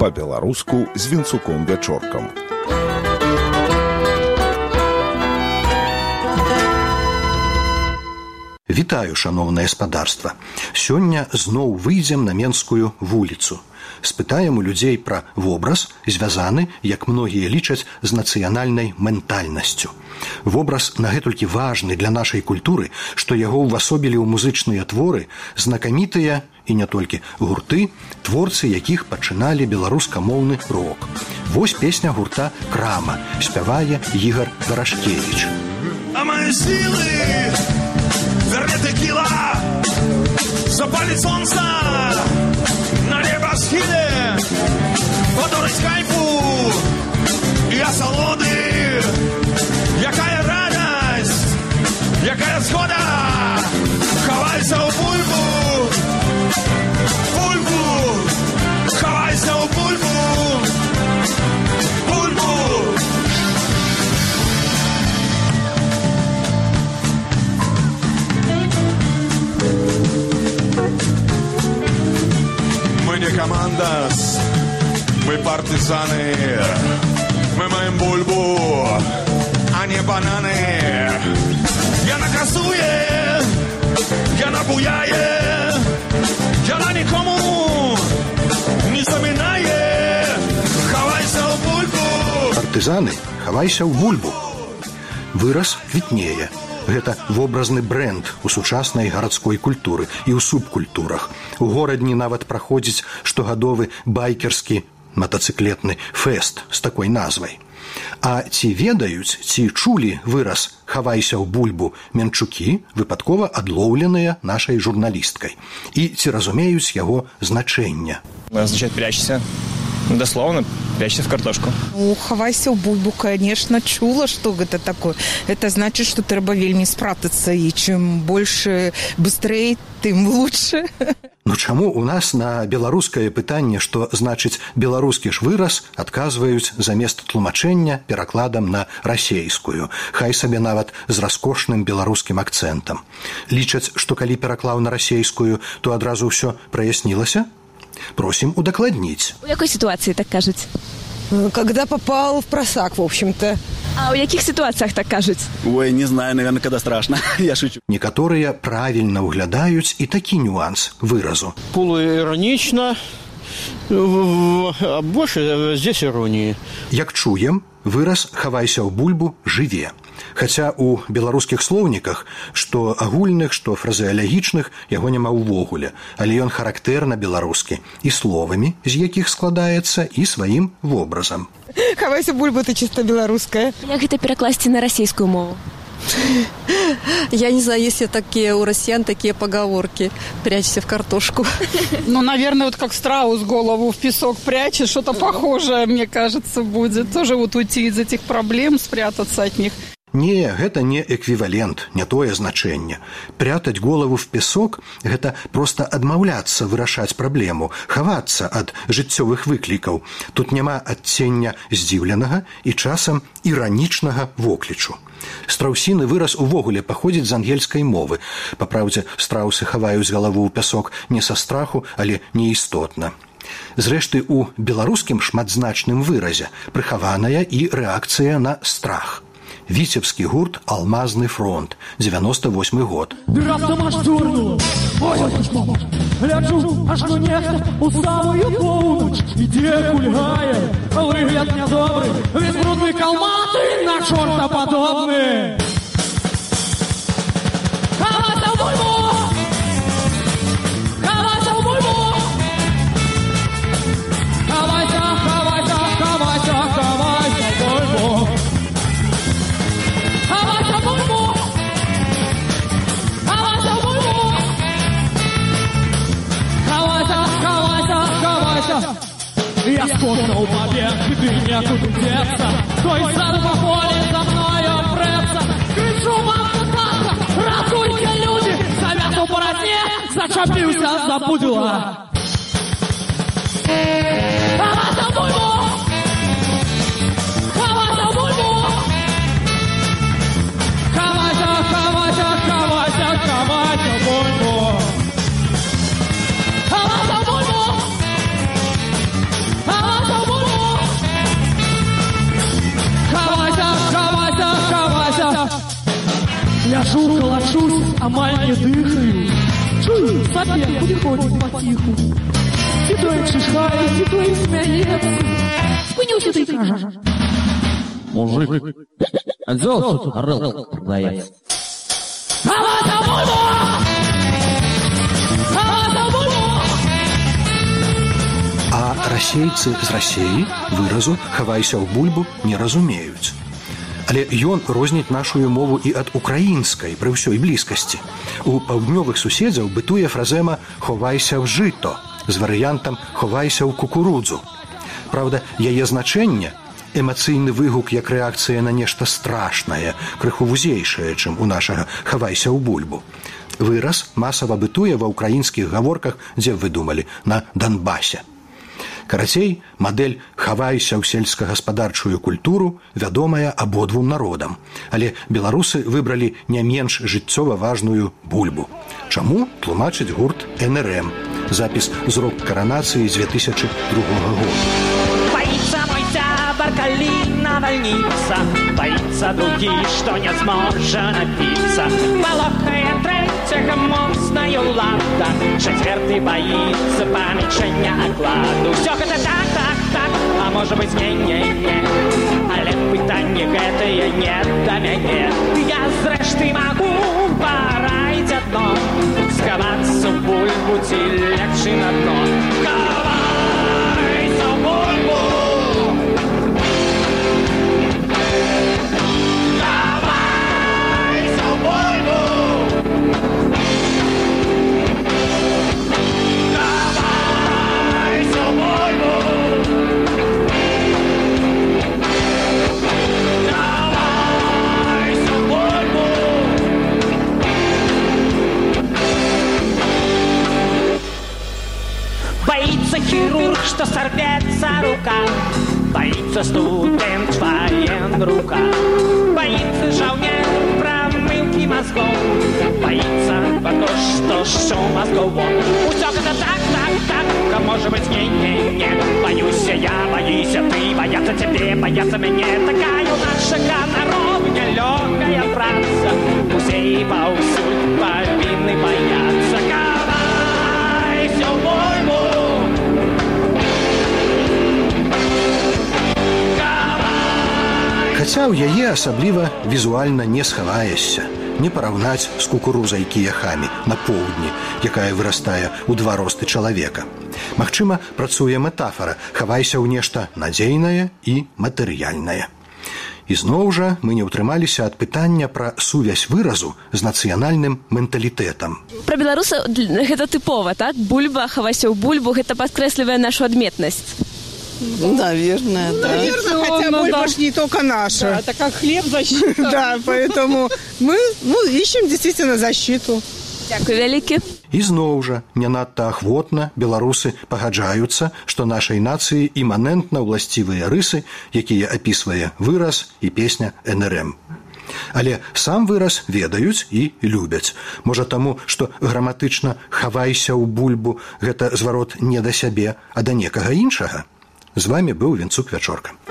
Па-беларуску з Вінцуком Вячоркам. Вітаю, шановнае спадарства. Сёння зноў выйдзем на Менскую вуліцу. Спытаем у людзей пра вобраз, звязаны, як многія лічаць, з нацыянальнай ментальнасцю. Вобраз нагэтулькі важны для нашай культуры, што яго ўвасобілі ў музычныя творы знакамітыя, і не толькі гурты, творцы якіх пачыналі беларускамоўны рок. Вось песня гурта «Крама», спявае Ігор Варашкевіч. А мои силы, вернее текила, запалит солнце на небосхиле, который с кайфу и осолоды. Якая радость, якая згода, ховайся у бульбу, бульбу, ховайся у бульбу, бульбу. Мы не команда, мы партизаны, мы маем бульбу, а не бананы. Я на красуе, я на буяе, я на никому не заминае. Ховайся у бульбу. Партызаны, хавайся ў бульбу. Выраз квітнее. Гэта вобразны брэнд у сучаснай гарадской культуры і ў субкультурах. У горадні нават праходзіць штогадовы байкерскі матацыклетны фэст з такой назвай. А ці ведаюць, ці чулі выраз «хавайся ў бульбу» менчукі, выпадкова адлоўленыя нашай журналісткай? І ці разумеюць яго значэнне? Означает «прячься». Дословно, прячься в картошку. Хавайся ў бульбу, конечно, чула, что это такое. Это значит, что трэба вельмі спратацца, и чем больше, быстрее, тым лучше. Ну чаму у нас на беларускае пытанне, што значыць беларускі ж выраз, адказваюць замест тлумачэння перакладам на расейскую, хай сабе нават з раскошным беларускім акцэнтам. Лічаць, што калі пераклаў на расейскую, то адразу ўсё праяснілася? Просим удакладніць. У якой ситуации так кажуць? Когда попал в просак, в общем-то. А у якіх ситуациях так кажуць? Ой, не знаю, наверное, когда страшно. Я шучу. Некаторыя правільна ўглядаюць і такі нюанс выразу. Полуиронично, а больше здесь иронии. Як чуем, выраз «хавайся ў бульбу» жыве. Хаця у беларускіх слоўніках, што агульных, што фразеалагічных, яго няма ўвогуле, але ён характэрна беларускі і словамі, з якіх складаецца, і сваім вобразам. Хавайся бульбу, это чисто белорусская. Як гэта перакласці на расійскую мову? Я не знаю, есть ли такие у россиян такие поговорки. Прячься в картошку. Ну, наверное, вот как страус голову в песок прячет, что-то похожее, мне кажется, будет. Тоже вот уйти из этих проблем, спрятаться от них. Не, гэта не эквівалент, не тое значэнне. Прятаць голову в песок – гэта проста адмаўляцца вырашаць праблему, хавацца ад жыццёвых выклікаў. Тут няма адцення здзіўленага і часам іранічнага воклічу. Страусіны выраз увогуле паходзіць з ангельскай мовы. Па праўдзе, страусы хаваюць галаву ў пясок не са страху, але неістотна. Зрэшты, у беларускім шматзначным выразе прыхаваная і рэакцыя на страх. Віцебскі гурт «Алмазны фронт», 98 год. Раптам аж дурну, ой, мама, гляджу, аж ну нехта у самую поўнач ідзе кульгае, выгляд нядобры, весь брудны калматы на чорта падобны. Хавайся ў бульбу! Хавайся ў бульбу! Хавайся, хавайся, хавайся, хавайся ў бульбу! Я скотнул побег, ты некуда деться. Той сад по поле за мною прэцца. Кричу вам кататься, ратуйте, люди, завязу по родне, зачапился за пудила. Хавайся бульбу! Хавайся бульбу! Хавайся, хавайся, хавайся, хавайся бульбу! Хавайся бульбу! Хавайся! хожу, колошусь, амаль не дыхаю. Чую, сопех приходит потиху. Седой чешхает, седой смеется. Спынюсь ты, кажа. Мужик, отзывался, орел, продается. А расейцы з Расеі выразу «хавайся ў бульбу» не разумеюць. Але ён розніць нашую мову і ад украінскай пры ўсёй блізкасці. У паўднёвых суседзяў бытуе фразема «ховайся ў жыто» з варыянтам «ховайся ў кукурудзу». Праўда, яе значэнне – эмацыйны выгук як рэакцыя на нешта страшнае, крыху вузейшае, чым у нашага «хавайся ў бульбу». Выраз масава бытуе ва ўкраінскіх гаворках, дзе вы думалі, на Донбасе. Карацей, мадэль «хавайся ў сельскагаспадарчую культуру» вядомая абодвум народам. Але беларусы выбралі не менш жыццёва важную бульбу. Чаму? Тлумачыць гурт НРМ. Запіс з рок-каранацыі з 2002 года. Боится мой зябр, калина больница, боится других, что не сможет напиться. Полохая третьего мостную лада, четвертый боится поменьшения окладу. Все это так, а может быть не. Але питание гэтае не до мяне. Я зрэшты могу параить одно, сховаться в бульбу, ці легче на дно. Ховайся в бульбу. Ховайся в бульбу. Ховайся в бульбу. Боится хирург, что сорвется рука, боится студент военрука, боится жаунер промывки мозгов, боится то, что шум мозгов вон. Усё это так, а может быть не. Боюсь я, боюсь ты, боятся тебе, боятся меня. Такая наша народная легкая праца, усей паусюль повинны бояться. Ховайся в бульбу. Хаця ў яе асабліва візуальна не схаваешся, не параўнаць з кукурузай кіяхамі на поўдні, якая вырастае ў 2 росты чалавека. Магчыма, працуе метафара «хавайся ў нешта надзейнае і матэрыяльнае». І зноў жа мы не ўтрымаліся ад пытання пра сувязь выразу з нацыянальным менталітэтам. Пра беларуса гэта тыпова, так? Бульба, хавайся ў бульбу, гэта падкрэслівае нашу адметнасць. Наверное, да. Наверное, хотя бульба ж не только наша. Да, это как хлеб, защита. Да, поэтому мы ищем действительно защиту. Дякую вялікі. І зноў жа, не надта ахвотна беларусы пагаджаюцца, што нашай нацыі іманентна ўласцівыя рысы, якія апісвае выраз і песня НРМ. Але сам выраз ведаюць і любяць. Можа таму, што граматычна «хавайся ў бульбу» гэта зварот не да сябе, а да некага іншага? З вами быў Вінцук Вячорка.